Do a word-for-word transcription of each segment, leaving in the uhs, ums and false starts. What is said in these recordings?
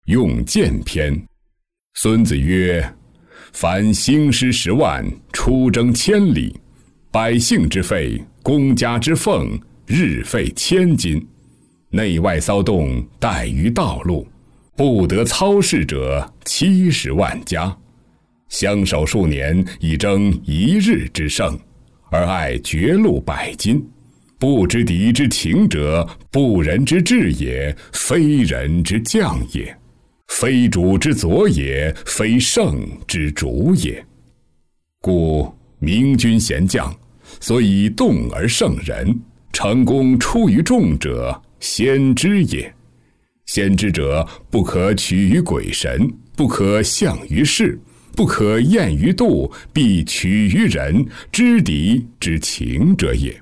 用剑篇。孙子曰：凡兴师十万，出征千里，百姓之费，公家之奉，日费千金，内外骚动，怠于道路，不得操事者七十万家。相守数年，以争一日之胜，而爱绝路百金。不知敌之情者，不仁之智也，非人之将也，非主之佐也，非圣之主也。故明君贤将，所以动而胜人，成功出于众者，先知也。先知者，不可取于鬼神，不可象于事，不可验于度，必取于人，知敌之情者也。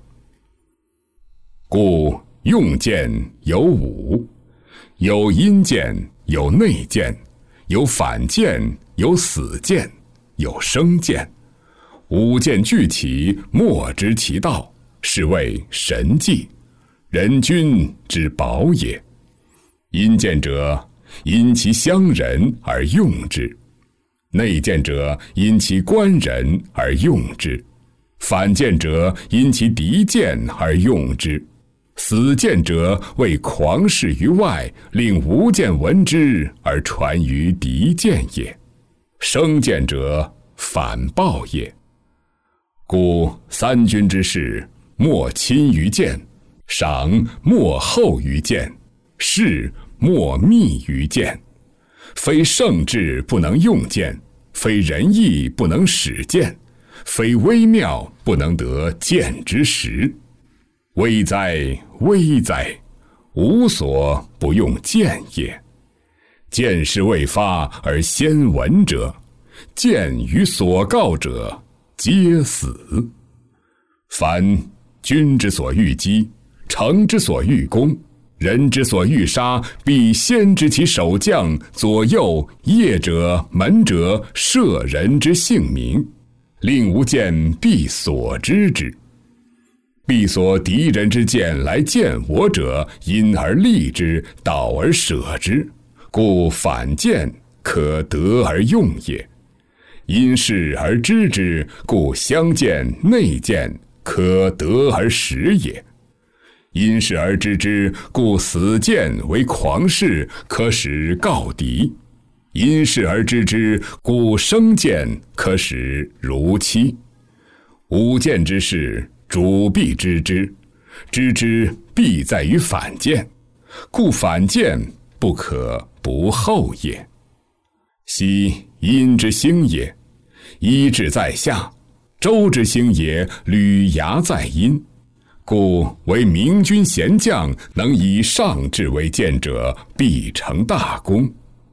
故用剑有五：有阴剑，有内剑，有反剑，有死剑，有生剑。五剑俱起，莫知其道，是谓神技，人君之宝也。阴剑者，因其乡人而用之；内剑者，因其官人而用之；反剑者，因其敌剑而用之；死剑者，为狂士于外，令无剑闻之而传于敌剑也。生剑者，反报也。故三军之事，莫亲于剑，赏莫厚于剑，事莫密于剑。非圣智不能用剑，非仁义不能使剑，非微妙不能得剑之实。危哉危哉！无所不用剑也。剑事未发而先闻者，剑于所告者，皆死。凡君之所欲击，城之所欲攻，人之所欲杀，必先知其守将、左右、业者、门者、舍人之姓名，令无剑必所知之。必所敌人之剑来见我者，因而利之，导而舍之，故反剑可得而用也。因事而知之，故相见内见可得而使也。因事而知之，故死剑为狂士，可使告敌；因事而知之，故生剑可使如期。五剑之事，主必知之，知之必在于反剑，故反剑不可不后也。昔殷之兴也，一至在下；周之兴也，履牙在殷。故为明君贤将，能以上智为鉴者，必成大功。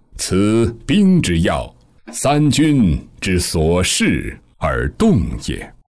此兵之要，三军之所恃而动也。